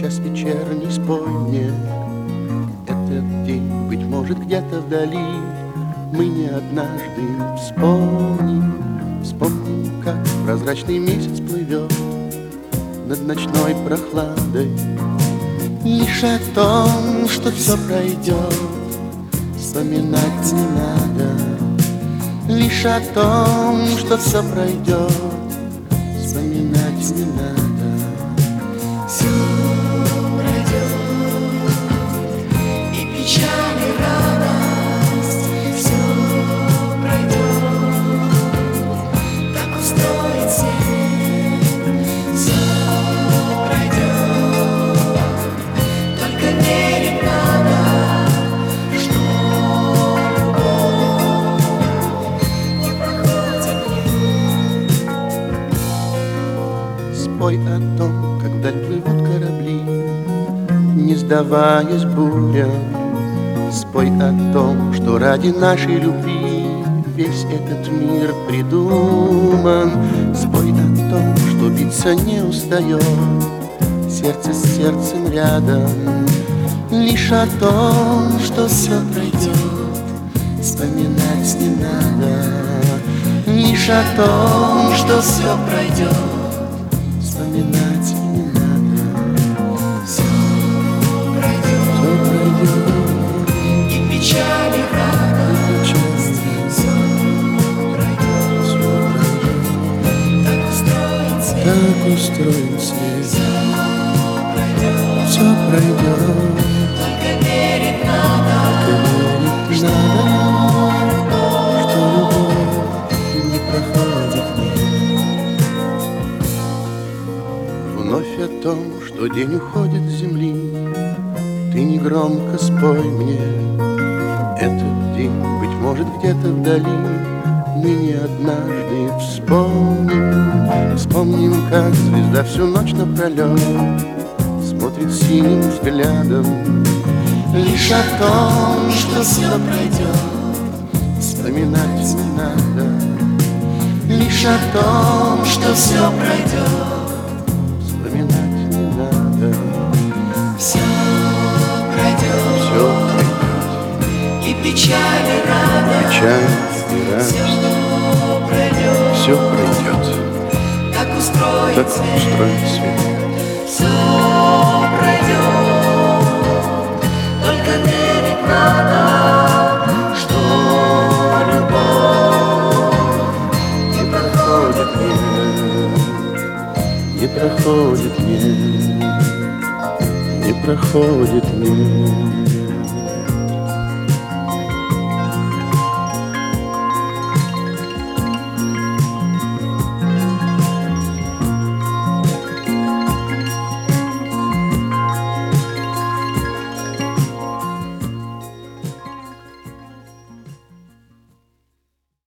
час вечерний, спой мне этот день. Быть может, где-то вдали мы не однажды вспомним, как прозрачный месяц плывет над ночной прохладой. Лишь о том, что все пройдет, вспоминать не надо. Лишь о том, что все пройдет, вспоминать не надо. Все пройдет, и печаль, и радость. Все пройдет, так устроен свет. Все пройдет, только верить надо, что любовь не проходит мне. Спой о том, как вдаль плывут корабли, не сдаваясь бурям. Спой о том, что ради нашей любви весь этот мир придуман. Спой о том, что биться не устает сердце с сердцем рядом. Лишь о том, что все пройдет, вспоминать не надо. Лишь о том, что все пройдет, вспоминать не надо. Все пройдет, и печаль, и радость. Все пройдет, так устроен свет. Так устроен свет. Все пройдет, Только верить надо, верить надо, что любовь не проходит мне. Вновь о том, что день уходит с земли, ты негромко спой мне этот день. Быть может, где-то вдали мы не однажды вспомним, как звезда всю ночь напролет смотрит синим взглядом. Лишь о том, что все пройдет, вспоминать не надо. Лишь о том, что все пройдет, вспоминать не надо. все пройдет, Все пройдет, и печаль, и радость. печаль и радость. Все пройдет, Все пройдет, так устроен так свет. устроен свет. Все пройдет, только верить надо, что любовь Не проходит мне, не проходит мне, не проходит мне.